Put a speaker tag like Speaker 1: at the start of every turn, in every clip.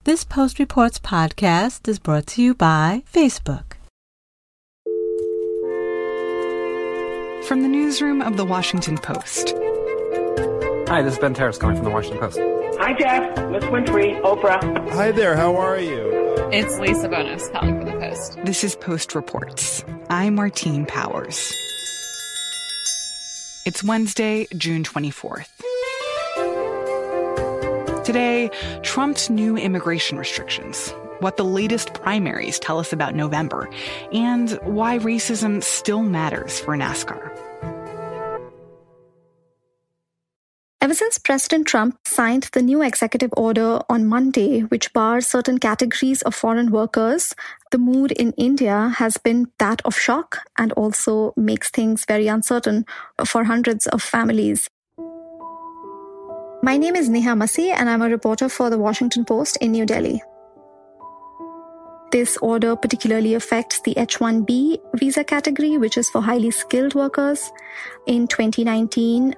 Speaker 1: This Post Reports podcast is brought to you by Facebook.
Speaker 2: From the newsroom of The Washington Post.
Speaker 3: Hi, this is Ben Terrace calling from The Washington Post.
Speaker 4: Hi, Jeff. Miss Winfrey, Oprah.
Speaker 5: Hi there, how are you?
Speaker 6: It's Lisa Bonos calling for The Post.
Speaker 2: This is Post Reports. I'm Martine Powers. It's Wednesday, June 24th. Today, Trump's new immigration restrictions, what the latest primaries tell us about November, and why racism still matters for NASCAR.
Speaker 7: Ever since President Trump signed the new executive order on Monday, which bars certain categories of foreign workers, the mood in India has been that of shock and also makes things very uncertain for hundreds of families. My name is Neha Masih, and I'm a reporter for The Washington Post in New Delhi. This order particularly affects the H-1B visa category, which is for highly skilled workers. In 2019,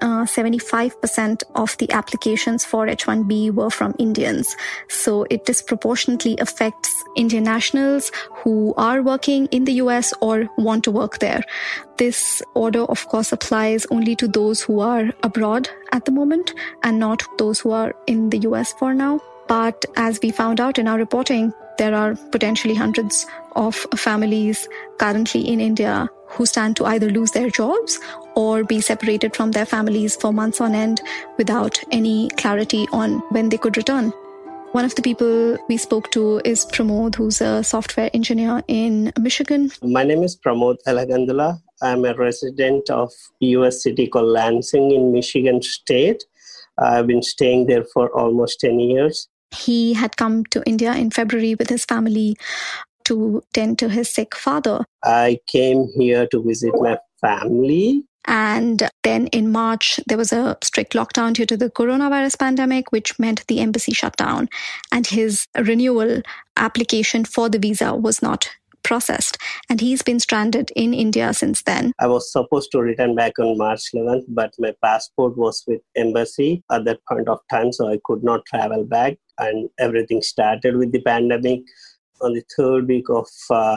Speaker 7: 75% of the applications for H-1B were from Indians. So it disproportionately affects Indian nationals who are working in the US or want to work there. This order, of course, applies only to those who are abroad at the moment and not those who are in the US for now. But as we found out in our reporting, there are potentially hundreds of families currently in India who stand to either lose their jobs or be separated from their families for months on end without any clarity on when they could return. One of the people we spoke to is Pramod, who's a software engineer in Michigan.
Speaker 8: My name is Pramod Alagandula. I'm a resident of US city called Lansing in Michigan State. I've been staying there for almost 10 years.
Speaker 7: He had come to India in February with his family to tend to his sick father.
Speaker 8: I came here to visit my family.
Speaker 7: And then in March, there was a strict lockdown due to the coronavirus pandemic, which meant the embassy shut down. And his renewal application for the visa was not processed. And he's been stranded in India since then.
Speaker 8: I was supposed to return back on March 11th, but my passport was with embassy at that point of time, so I could not travel back. And everything started with the pandemic on the third week of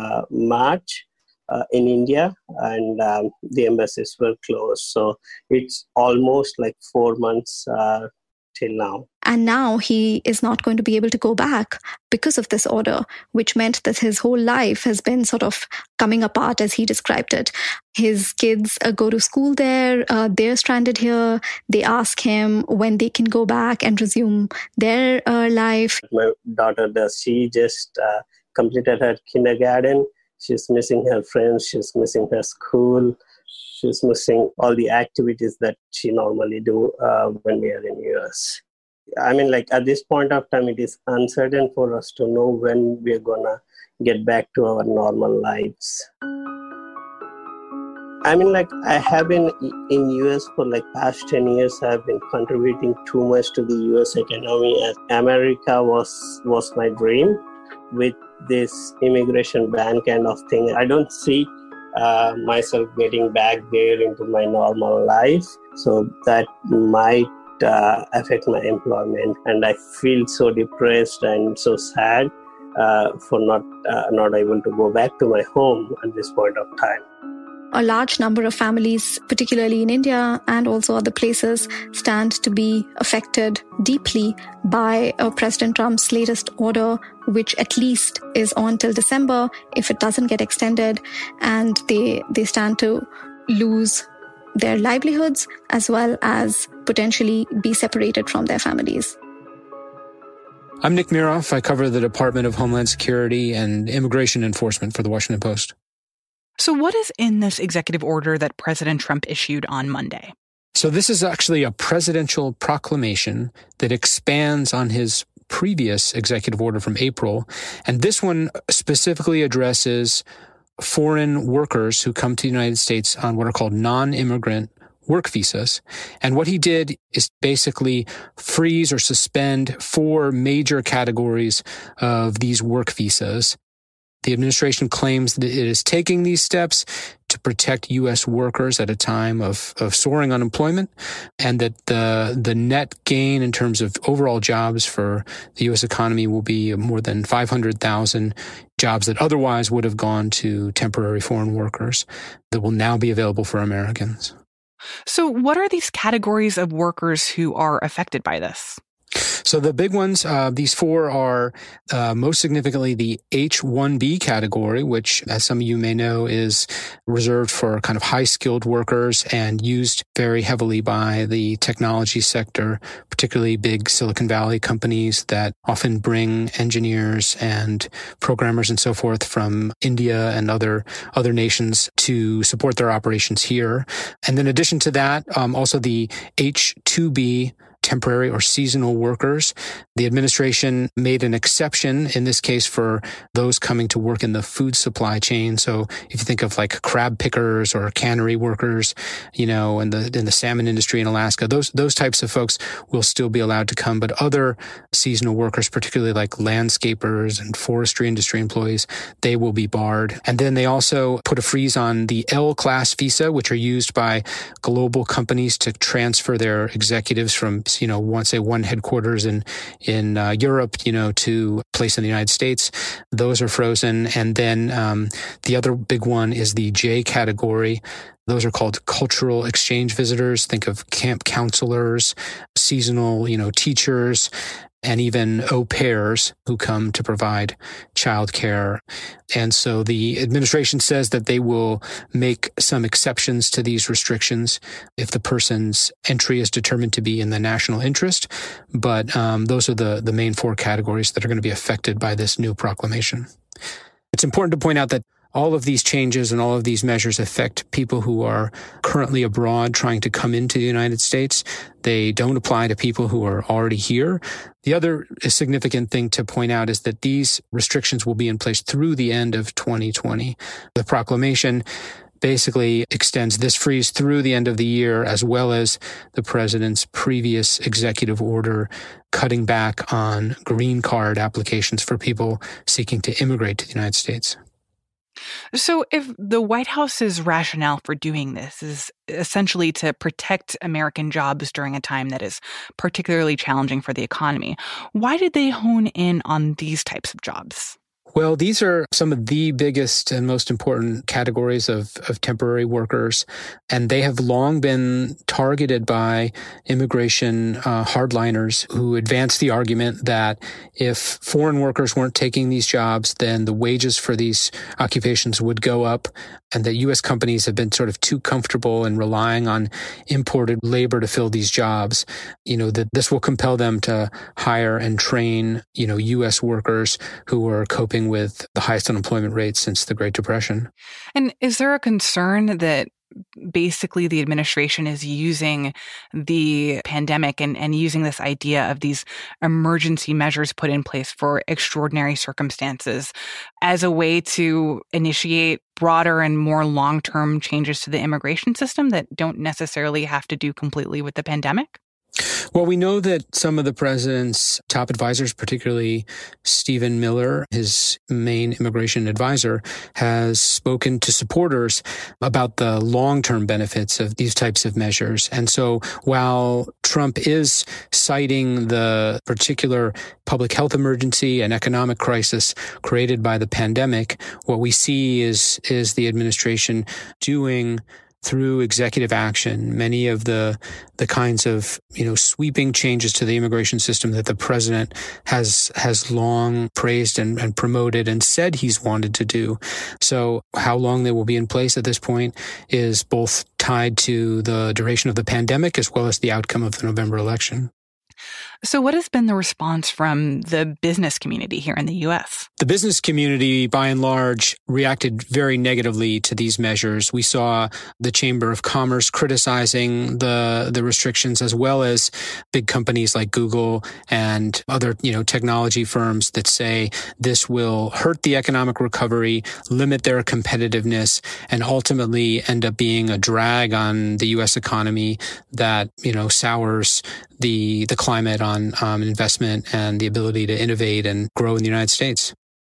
Speaker 8: March in India, and the embassies were closed. So it's almost like 4 months till now.
Speaker 7: And now he is not going to be able to go back because of this order, which meant that his whole life has been sort of coming apart as he described it. His kids go to school there. They're stranded here. They ask him when they can go back and resume their life.
Speaker 8: My daughter does. She just completed her kindergarten. She's missing her friends. She's missing her school. She's missing all the activities that she normally do when we are in US. I mean, like at this point of time, it is uncertain for us to know when we're gonna get back to our normal lives. I mean, like I have been in US for like past 10 years. I've been contributing too much to the US economy. As America was my dream. With this immigration ban kind of thing, I don't see myself getting back there into my normal life. So that might affect my employment, and I feel so depressed and so sad for not able to go back to my home at this point of time.
Speaker 7: A large number of families, particularly in India and also other places, stand to be affected deeply by President Trump's latest order, which at least is on till December if it doesn't get extended, and they stand to lose their livelihoods as well as potentially be separated from their families.
Speaker 9: I'm Nick Miroff. I cover the Department of Homeland Security and Immigration Enforcement for The Washington Post.
Speaker 2: So what is in this executive order that President Trump issued on Monday?
Speaker 9: So this is actually a presidential proclamation that expands on his previous executive order from April. And this one specifically addresses foreign workers who come to the United States on what are called non-immigrant work visas. And what he did is basically freeze or suspend 4 major categories of these work visas. The administration claims that it is taking these steps to protect U.S. workers at a time of soaring unemployment, and that the net gain in terms of overall jobs for the U.S. economy will be more than 500,000 jobs that otherwise would have gone to temporary foreign workers that will now be available for Americans.
Speaker 2: So what are these categories of workers who are affected by this?
Speaker 9: So the big ones, these four are most significantly the H-1B category, which, as some of you may know, is reserved for kind of high-skilled workers and used very heavily by the technology sector, particularly big Silicon Valley companies that often bring engineers and programmers and so forth from India and other nations to support their operations here. And then in addition to that, also the H-2B temporary or seasonal workers. The administration made an exception in this case for those coming to work in the food supply chain. So if you think of like crab pickers or cannery workers, in the salmon industry in Alaska, those types of folks will still be allowed to come. But other seasonal workers, particularly like landscapers and forestry industry employees, they will be barred. And then they also put a freeze on the L-class visa, which are used by global companies to transfer their executives from one headquarters in Europe, to a place in the United States. Those are frozen. And then the other big one is the J category. Those are called cultural exchange visitors. Think of camp counselors, seasonal, teachers, and even au pairs who come to provide childcare. And so the administration says that they will make some exceptions to these restrictions if the person's entry is determined to be in the national interest. But those are the main four categories that are going to be affected by this new proclamation. It's important to point out that all of these changes and all of these measures affect people who are currently abroad trying to come into the United States. They don't apply to people who are already here. The other significant thing to point out is that these restrictions will be in place through the end of 2020. The proclamation basically extends this freeze through the end of the year, as well as the president's previous executive order cutting back on green card applications for people seeking to immigrate to the United States.
Speaker 2: So if the White House's rationale for doing this is essentially to protect American jobs during a time that is particularly challenging for the economy, why did they hone in on these types of jobs?
Speaker 9: Well, these are some of the biggest and most important categories of temporary workers, and they have long been targeted by immigration hardliners who advance the argument that if foreign workers weren't taking these jobs, then the wages for these occupations would go up, and that U.S. companies have been sort of too comfortable in relying on imported labor to fill these jobs, that this will compel them to hire and train, U.S. workers who are coping with the highest unemployment rate since the Great Depression.
Speaker 2: And is there a concern that basically the administration is using the pandemic and using this idea of these emergency measures put in place for extraordinary circumstances as a way to initiate broader and more long-term changes to the immigration system that don't necessarily have to do completely with the pandemic?
Speaker 9: Well, we know that some of the president's top advisors, particularly Stephen Miller, his main immigration advisor, has spoken to supporters about the long-term benefits of these types of measures. And so while Trump is citing the particular public health emergency and economic crisis created by the pandemic, what we see is the administration doing through executive action many of the kinds of sweeping changes to the immigration system that the president has long praised and promoted and said he's wanted to do. So how long they will be in place at this point is both tied to the duration of the pandemic as well as the outcome of the November election.
Speaker 2: So what has been the response from the business community here in the U.S.?
Speaker 9: The business community, by and large, reacted very negatively to these measures. We saw the Chamber of Commerce criticizing the restrictions, as well as big companies like Google and other, technology firms that say this will hurt the economic recovery, limit their competitiveness, and ultimately end up being a drag on the U.S. economy that, sours the climate on investment and the ability to innovate and grow in the United States.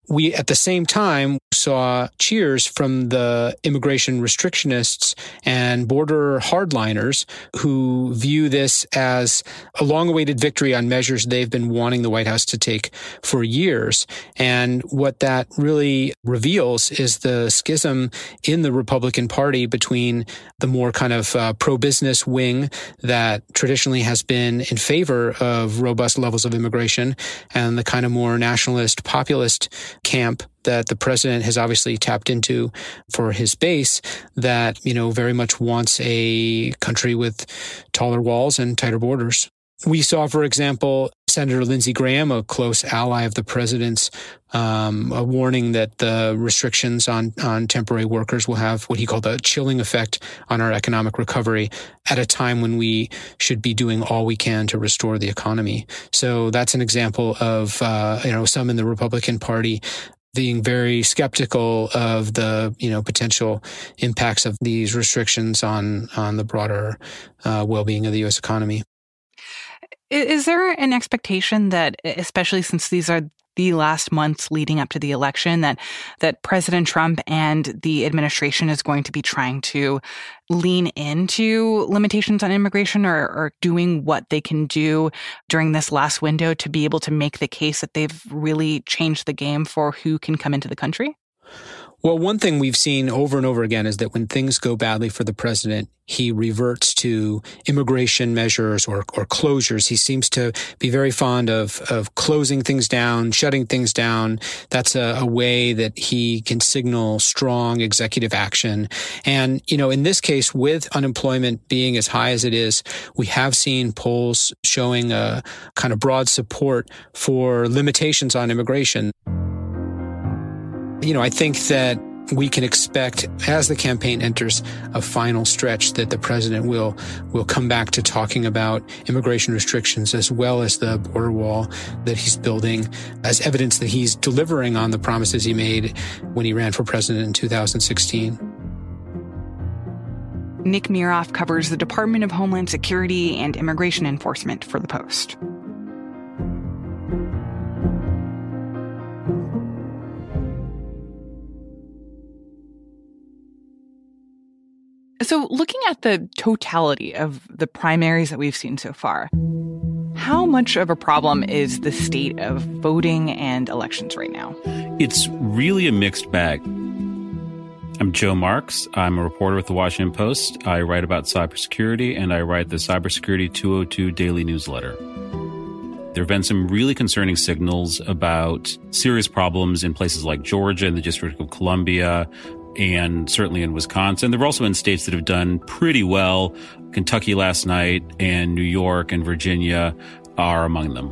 Speaker 9: we, at the same time, saw cheers from the immigration restrictionists and border hardliners who view this as a long-awaited victory on measures they've been wanting the White House to take for years. And what that really reveals is the schism in the Republican Party between the more kind of pro-business wing that traditionally has been in favor of robust levels of immigration and the kind of more nationalist, populist camp that the president has obviously tapped into for his base that, very much wants a country with taller walls and tighter borders. We saw, for example, Senator Lindsey Graham, a close ally of the president's, a warning that the restrictions on temporary workers will have what he called a chilling effect on our economic recovery at a time when we should be doing all we can to restore the economy. So that's an example of, some in the Republican Party being very skeptical of the, potential impacts of these restrictions on the broader well-being of the U.S. economy.
Speaker 2: Is there an expectation that, especially since these are the last months leading up to the election, that President Trump and the administration is going to be trying to lean into limitations on immigration or doing what they can do during this last window to be able to make the case that they've really changed the game for who can come into the country?
Speaker 9: Well, one thing we've seen over and over again is that when things go badly for the president, he reverts to immigration measures or closures. He seems to be very fond of closing things down, shutting things down. That's a way that he can signal strong executive action. And, in this case, with unemployment being as high as it is, we have seen polls showing a kind of broad support for limitations on immigration. I think that we can expect, as the campaign enters a final stretch, that the president will come back to talking about immigration restrictions as well as the border wall that he's building as evidence that he's delivering on the promises he made when he ran for president in 2016.
Speaker 2: Nick Miroff covers the Department of Homeland Security and Immigration Enforcement for The Post. So looking at the totality of the primaries that we've seen so far, how much of a problem is the state of voting and elections right now?
Speaker 10: It's really a mixed bag. I'm Joe Marks. I'm a reporter with The Washington Post. I write about cybersecurity, and I write the Cybersecurity 202 daily newsletter. There have been some really concerning signals about serious problems in places like Georgia and the District of Columbia, and certainly in Wisconsin. There have also been states that have done pretty well. Kentucky last night and New York and Virginia are among them.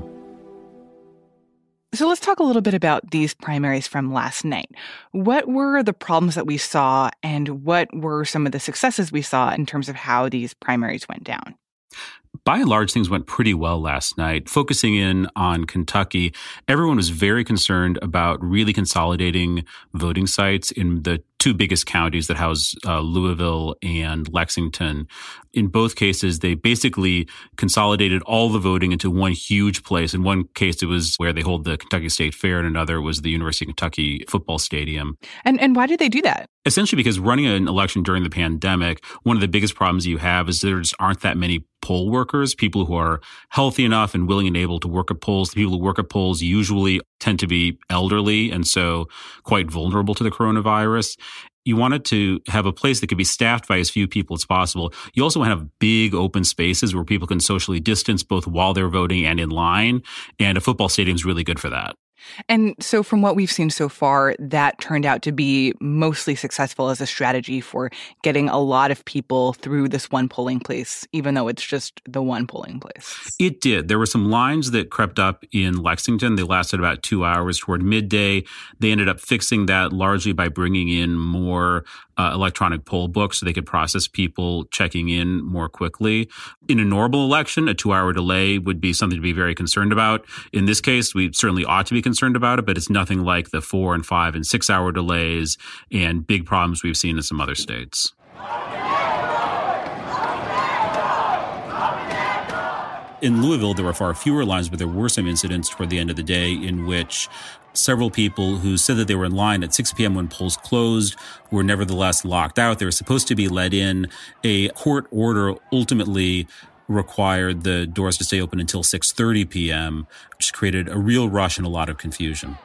Speaker 2: So let's talk a little bit about these primaries from last night. What were the problems that we saw, and what were some of the successes we saw in terms of how these primaries went down?
Speaker 10: By and large, things went pretty well last night. Focusing in on Kentucky, everyone was very concerned about really consolidating voting sites in the two biggest counties that house Louisville and Lexington. In both cases, they basically consolidated all the voting into one huge place. In one case, it was where they hold the Kentucky State Fair. In another was the University of Kentucky football stadium.
Speaker 2: And why did they do that?
Speaker 10: Essentially because running an election during the pandemic, one of the biggest problems you have is there just aren't that many poll workers, people who are healthy enough and willing and able to work at polls. The people who work at polls usually tend to be elderly and so quite vulnerable to the coronavirus. You wanted to have a place that could be staffed by as few people as possible. You also want to have big open spaces where people can socially distance both while they're voting and in line. And a football stadium is really good for that.
Speaker 2: And so from what we've seen so far, that turned out to be mostly successful as a strategy for getting a lot of people through this one polling place, even though it's just the one polling place.
Speaker 10: It did. There were some lines that crept up in Lexington. They lasted about 2 hours toward midday. They ended up fixing that largely by bringing in more electronic poll books so they could process people checking in more quickly. In a normal election, a 2-hour delay would be something to be very concerned about. In this case, we certainly ought to be concerned about it, but it's nothing like the 4 and 5 and 6 hour delays and big problems we've seen in some other states. In Louisville, there were far fewer lines, but there were some incidents toward the end of the day in which several people who said that they were in line at 6 p.m. when polls closed were nevertheless locked out. They were supposed to be let in. A court order ultimately required the doors to stay open until 6:30 p.m., which created a real rush and a lot of confusion.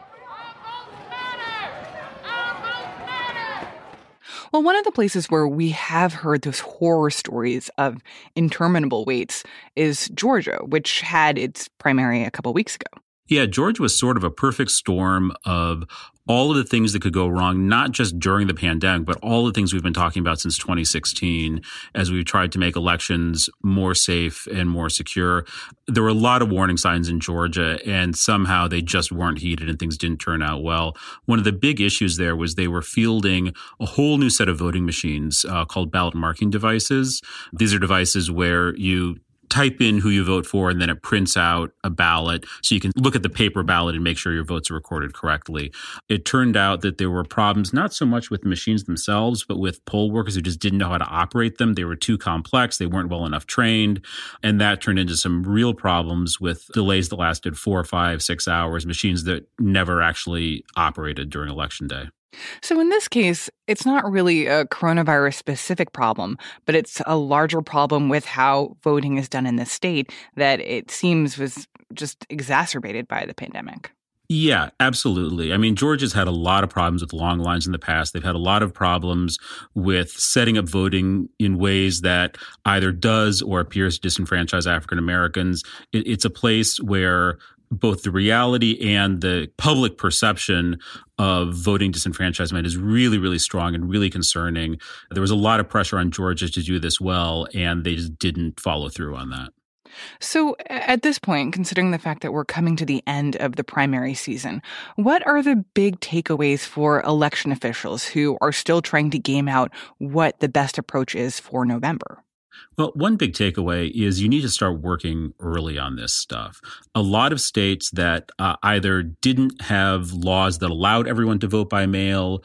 Speaker 2: Well, one of the places where we have heard those horror stories of interminable waits is Georgia, which had its primary a couple weeks ago.
Speaker 10: Yeah, Georgia was sort of a perfect storm of all of the things that could go wrong, not just during the pandemic, but all the things we've been talking about since 2016 as we've tried to make elections more safe and more secure. There were a lot of warning signs in Georgia, and somehow they just weren't heeded and things didn't turn out well. One of the big issues there was they were fielding a whole new set of voting machines called ballot marking devices. These are devices where you type in who you vote for, and then it prints out a ballot so you can look at the paper ballot and make sure your votes are recorded correctly. It turned out that there were problems not so much with the machines themselves, but with poll workers who just didn't know how to operate them. They were too complex. They weren't well enough trained. And that turned into some real problems with delays that lasted 4, 5, 6 hours, machines that never actually operated during Election Day.
Speaker 2: So in this case, it's not really a coronavirus-specific problem, but it's a larger problem with how voting is done in the state that it seems was just exacerbated by the pandemic.
Speaker 10: Yeah, absolutely. I mean, Georgia's had a lot of problems with long lines in the past. They've had a lot of problems with setting up voting in ways that either does or appears to disenfranchise African Americans. It's a place where both the reality and the public perception of voting disenfranchisement is really, really strong and really concerning. There was a lot of pressure on Georgia to do this well, and they just didn't follow through on that.
Speaker 2: So at this point, considering the fact that we're coming to the end of the primary season, what are the big takeaways for election officials who are still trying to game out what the best approach is for November?
Speaker 10: Well, one big takeaway is you need to start working early on this stuff. A lot of states that either didn't have laws that allowed everyone to vote by mail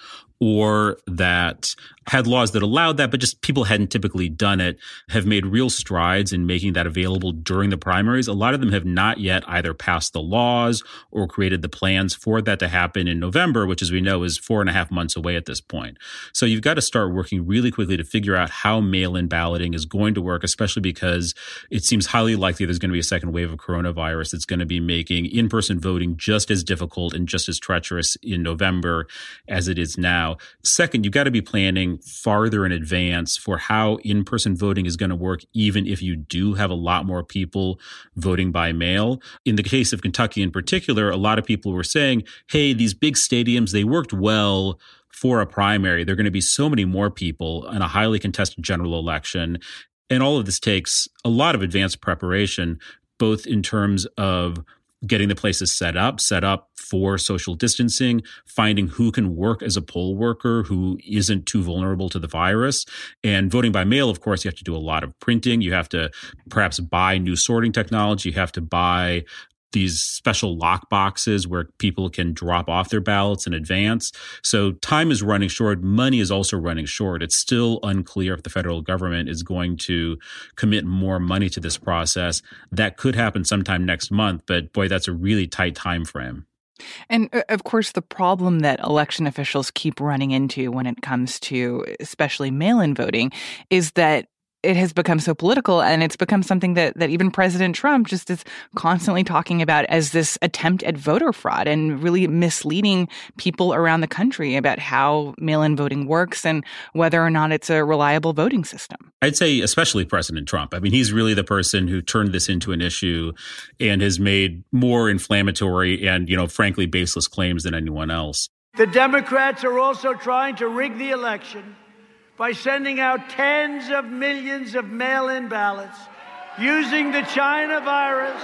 Speaker 10: or that had laws that allowed that, but just people hadn't typically done it, have made real strides in making that available during the primaries. A lot of them have not yet either passed the laws or created the plans for that to happen in November, which, as we know, is 4.5 months away at this point. So you've got to start working really quickly to figure out how mail-in balloting is going to work, especially because it seems highly likely there's going to be a second wave of coronavirus that's going to be making in-person voting just as difficult and just as treacherous in November as it is now. Second, you've got to be planning farther in advance for how in-person voting is going to work, even if you do have a lot more people voting by mail. In the case of Kentucky in particular, a lot of people were saying, hey, these big stadiums, they worked well for a primary. There are going to be so many more people in a highly contested general election. And all of this takes a lot of advanced preparation, both in terms of getting the places set up for social distancing, finding who can work as a poll worker who isn't too vulnerable to the virus. And voting by mail, of course, you have to do a lot of printing. You have to perhaps buy new sorting technology. You have to buy these special lock boxes where people can drop off their ballots in advance. So time is running short. Money is also running short. It's still unclear if the federal government is going to commit more money to this process. That could happen sometime next month, but boy, that's a really tight time frame.
Speaker 2: And of course, the problem that election officials keep running into when it comes to especially mail-in voting is that it has become so political, and it's become something that even President Trump just is constantly talking about as this attempt at voter fraud and really misleading people around the country about how mail-in voting works and whether or not it's a reliable voting system.
Speaker 10: I'd say especially President Trump. I mean, he's really the person who turned this into an issue and has made more inflammatory and, frankly, baseless claims than anyone else.
Speaker 11: The Democrats are also trying to rig the election by sending out tens of millions of mail-in ballots, using the China virus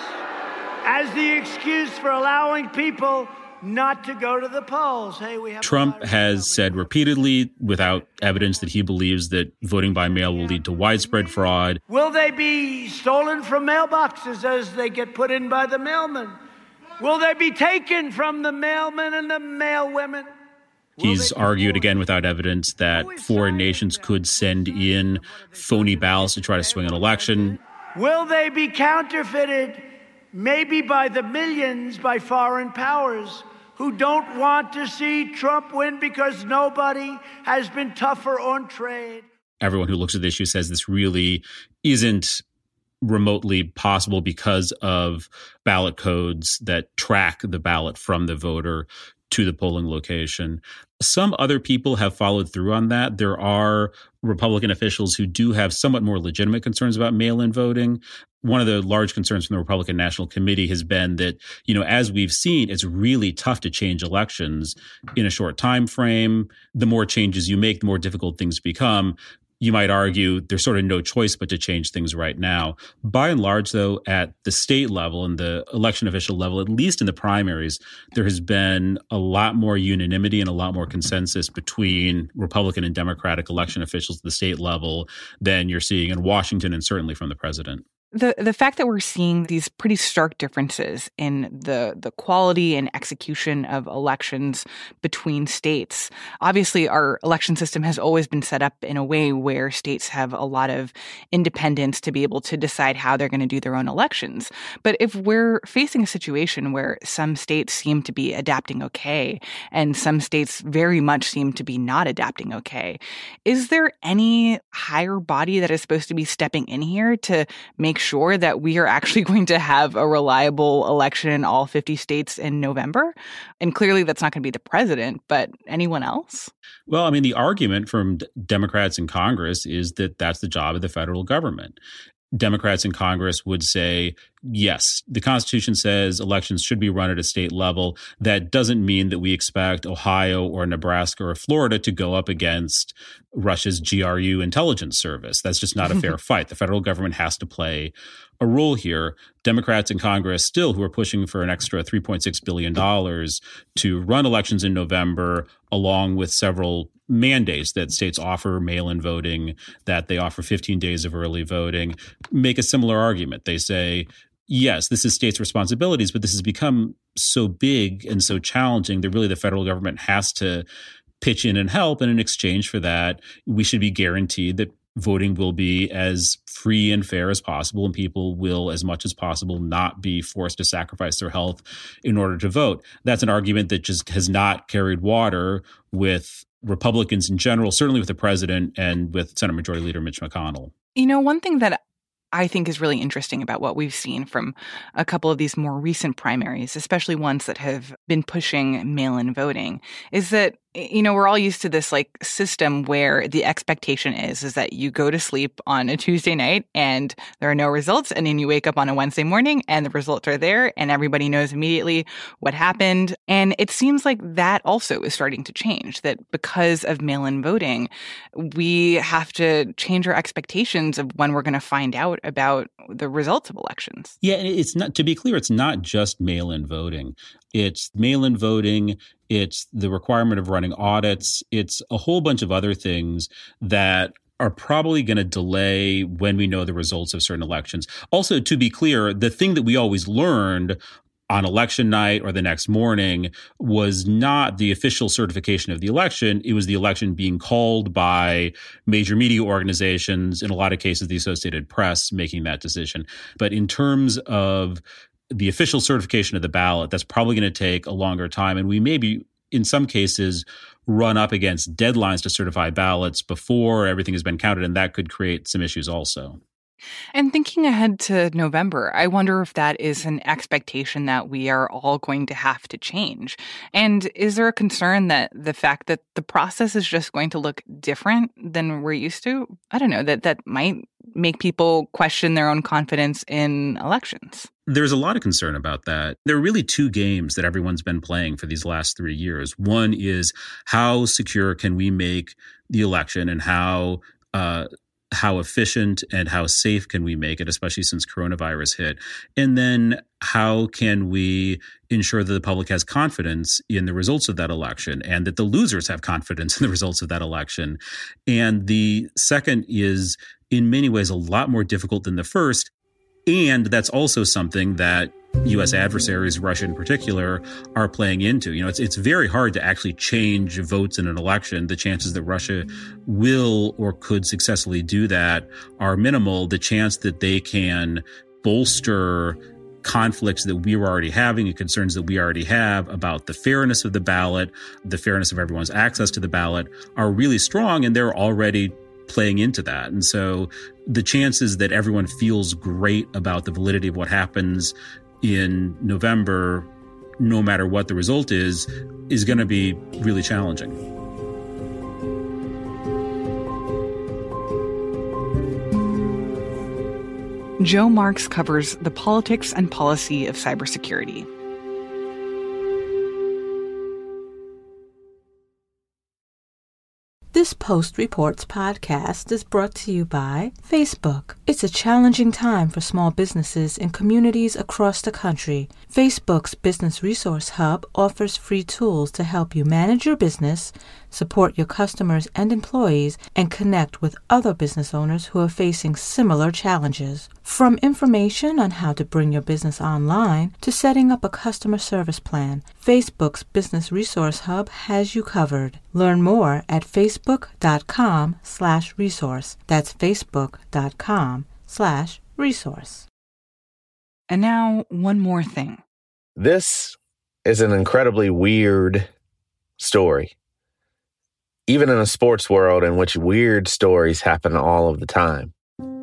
Speaker 11: as the excuse for allowing people not to go to the polls.
Speaker 10: Trump has said repeatedly, without evidence, that he believes that voting by mail will lead to widespread fraud.
Speaker 11: Will they be stolen from mailboxes as they get put in by the mailmen? Will they be taken from the mailmen and the mailwomen?
Speaker 10: He's argued, again, without evidence, that foreign nations could send in phony ballots to try to swing an election.
Speaker 11: Will they be counterfeited, maybe by the millions, by foreign powers who don't want to see Trump win because nobody has been tougher on trade?
Speaker 10: Everyone who looks at the issue says this really isn't remotely possible because of ballot codes that track the ballot from the voter to the polling location. Some other people have followed through on that. There are Republican officials who do have somewhat more legitimate concerns about mail-in voting. One of the large concerns from the Republican National Committee has been that, as we've seen, it's really tough to change elections in a short time frame. The more changes you make, the more difficult things become. You might argue there's sort of no choice but to change things right now. By and large, though, at the state level and the election official level, at least in the primaries, there has been a lot more unanimity and a lot more consensus between Republican and Democratic election officials at the state level than you're seeing in Washington and certainly from the president.
Speaker 2: The fact that we're seeing these pretty stark differences in the quality and execution of elections between states. Obviously, our election system has always been set up in a way where states have a lot of independence to be able to decide how they're going to do their own elections. But if we're facing a situation where some states seem to be adapting okay and some states very much seem to be not adapting okay, is there any higher body that is supposed to be stepping in here to make sure that we are actually going to have a reliable election in all 50 states in November? And clearly that's not going to be the president, but anyone else?
Speaker 10: Well, the argument from Democrats in Congress is that that's the job of the federal government. Democrats in Congress would say, yes, the Constitution says elections should be run at a state level. That doesn't mean that we expect Ohio or Nebraska or Florida to go up against Russia's GRU intelligence service. That's just not a fair fight. The federal government has to play a role here. Democrats in Congress still who are pushing for an extra $3.6 billion to run elections in November, along with several mandates that states offer mail-in voting, that they offer 15 days of early voting, make a similar argument. They say, yes, this is states' responsibilities, but this has become so big and so challenging that really the federal government has to pitch in and help. And in exchange for that, we should be guaranteed that voting will be as free and fair as possible, and people will, as much as possible, not be forced to sacrifice their health in order to vote. That's an argument that just has not carried water with Republicans in general, certainly with the president and with Senate Majority Leader Mitch McConnell.
Speaker 2: One thing that I think is really interesting about what we've seen from a couple of these more recent primaries, especially ones that have been pushing mail-in voting, is that we're all used to this system where the expectation is that you go to sleep on a Tuesday night and there are no results, and then you wake up on a Wednesday morning and the results are there and everybody knows immediately what happened. And it seems like that also is starting to change, that because of mail-in voting, we have to change our expectations of when we're going to find out about the results of elections.
Speaker 10: Yeah, and it's not, to be clear, it's not just mail-in voting. It's mail-in voting. It's the requirement of running audits. It's a whole bunch of other things that are probably going to delay when we know the results of certain elections. Also, to be clear, the thing that we always learned on election night or the next morning was not the official certification of the election. It was the election being called by major media organizations, in a lot of cases, the Associated Press, making that decision. But in terms of the official certification of the ballot, that's probably going to take a longer time. And we may be, in some cases, run up against deadlines to certify ballots before everything has been counted. And that could create some issues also.
Speaker 2: And thinking ahead to November, I wonder if that is an expectation that we are all going to have to change. And is there a concern that the fact that the process is just going to look different than we're used to? I don't know, that might make people question their own confidence in elections.
Speaker 10: There's a lot of concern about that. There are really two games that everyone's been playing for these last 3 years. One is how secure can we make the election, and how efficient and how safe can we make it, especially since coronavirus hit? And then how can we ensure that the public has confidence in the results of that election, and that the losers have confidence in the results of that election? And the second is in many ways a lot more difficult than the first. And that's also something that U.S. adversaries, Russia in particular, are playing into. It's very hard to actually change votes in an election. The chances that Russia will or could successfully do that are minimal. The chance that they can bolster conflicts that we were already having and concerns that we already have about the fairness of the ballot, the fairness of everyone's access to the ballot are really strong, and they're already playing into that. And so the chances that everyone feels great about the validity of what happens in November, no matter what the result is going to be really challenging.
Speaker 2: Joe Marks covers the politics and policy of cybersecurity.
Speaker 1: This Post Reports podcast is brought to you by Facebook. It's a challenging time for small businesses in communities across the country. Facebook's Business Resource Hub offers free tools to help you manage your business, support your customers and employees, and connect with other business owners who are facing similar challenges. From information on how to bring your business online to setting up a customer service plan, Facebook's Business Resource Hub has you covered. Learn more at facebook.com/resource. That's facebook.com/resource.
Speaker 2: And now, one more thing.
Speaker 12: This is an incredibly weird story. Even in a sports world in which weird stories happen all of the time.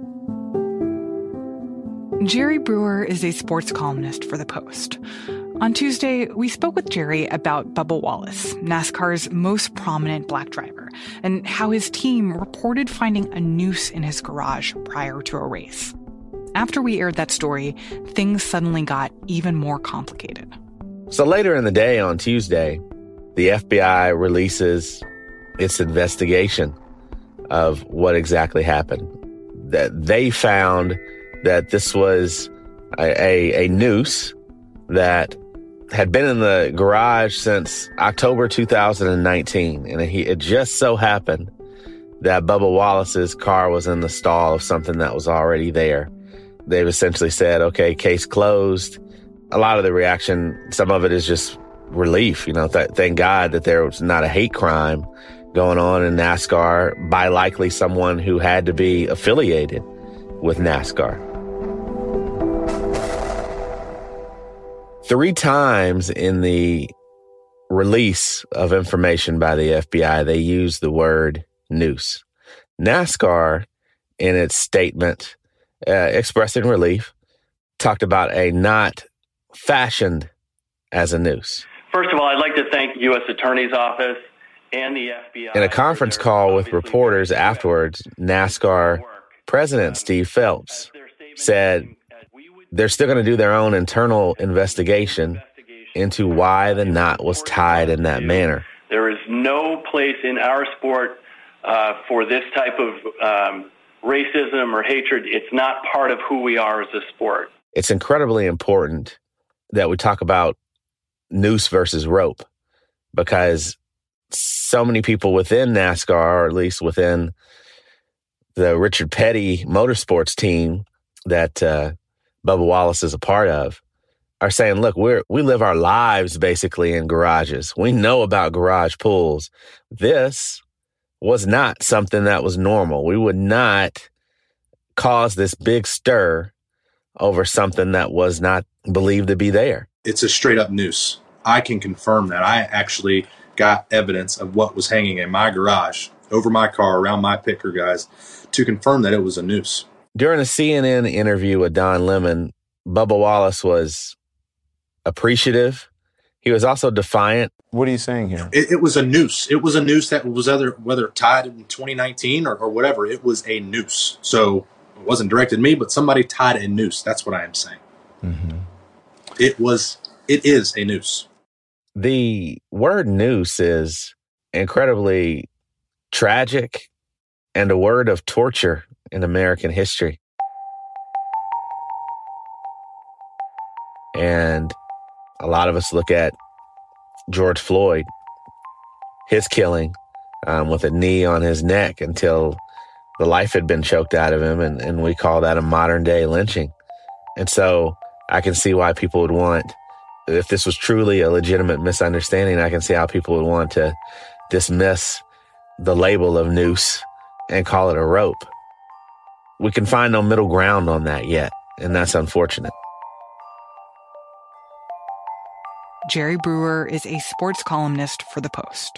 Speaker 2: Jerry Brewer is a sports columnist for The Post. On Tuesday, we spoke with Jerry about Bubba Wallace, NASCAR's most prominent black driver, and how his team reported finding a noose in his garage prior to a race. After we aired that story, things suddenly got even more complicated.
Speaker 12: So later in the day on Tuesday, the FBI releases its investigation of what exactly happened. That they found that this was a noose that had been in the garage since October 2019. And it just so happened that Bubba Wallace's car was in the stall of something that was already there. They've essentially said, okay, case closed. A lot of the reaction, some of it is just relief. Thank God that there was not a hate crime going on in NASCAR by likely someone who had to be affiliated with NASCAR. 3 times in the release of information by the FBI, they used the word noose. NASCAR, in its statement, expressing relief, talked about a knot fashioned as a noose.
Speaker 13: First of all, I'd like to thank the U.S. Attorney's Office and the FBI.
Speaker 12: In a conference call with reporters afterwards, NASCAR President Steve Phelps said they're still going to do their own internal investigation into why the knot was tied in that manner.
Speaker 13: There is no place in our sport for this type of racism or hatred. It's not part of who we are as a sport.
Speaker 12: It's incredibly important that we talk about noose versus rope, because so many people within NASCAR, or at least within the Richard Petty Motorsports team that Bubba Wallace is a part of, are saying, look, we live our lives basically in garages. We know about garage pools. This was not something that was normal. We would not cause this big stir over something that was not believed to be there.
Speaker 5: It's a straight up noose. I can confirm that. I actually got evidence of what was hanging in my garage, over my car, around my picker guys, to confirm that it was a noose.
Speaker 12: During a CNN interview with Don Lemon, Bubba Wallace was appreciative. He was also defiant.
Speaker 14: What are you saying here?
Speaker 5: It was a noose. It was a noose that was whether tied in 2019 or whatever. It was a noose. So it wasn't directed at me, but somebody tied a noose. That's what I am saying. Mm-hmm. It is a noose.
Speaker 12: The word noose is incredibly tragic and a word of torture in American history. And a lot of us look at George Floyd, his killing with a knee on his neck until the life had been choked out of him. And we call that a modern day lynching. And so I can see why people would want, if this was truly a legitimate misunderstanding, I can see how people would want to dismiss the label of noose and call it a rope. We can find no middle ground on that yet, and that's unfortunate.
Speaker 2: Jerry Brewer is a sports columnist for The Post.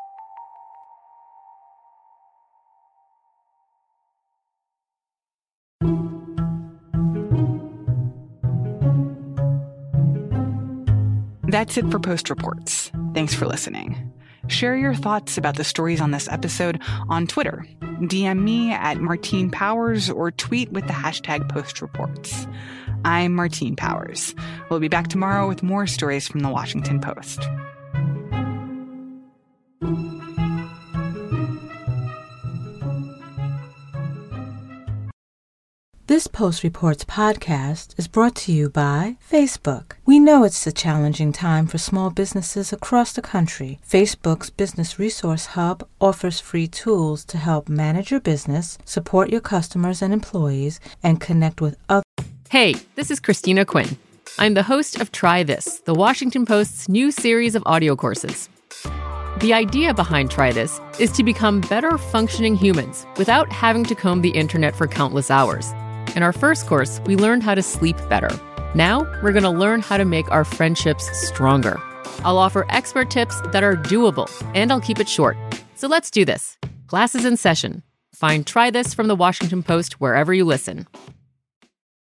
Speaker 2: That's it for Post Reports. Thanks for listening. Share your thoughts about the stories on this episode on Twitter. DM me at Martine Powers or tweet with the hashtag #PostReports. I'm Martine Powers. We'll be back tomorrow with more stories from the Washington Post.
Speaker 1: This Post Reports podcast is brought to you by Facebook. We know it's a challenging time for small businesses across the country. Facebook's Business Resource Hub offers free tools to help manage your business, support your customers and employees, and connect with others.
Speaker 14: Hey, this is Christina Quinn. I'm the host of Try This, the Washington Post's new series of audio courses. The idea behind Try This is to become better functioning humans without having to comb the internet for countless hours. In our first course, we learned how to sleep better. Now, we're going to learn how to make our friendships stronger. I'll offer expert tips that are doable, and I'll keep it short. So let's do this. Class is in session. Find Try This from the Washington Post wherever you listen.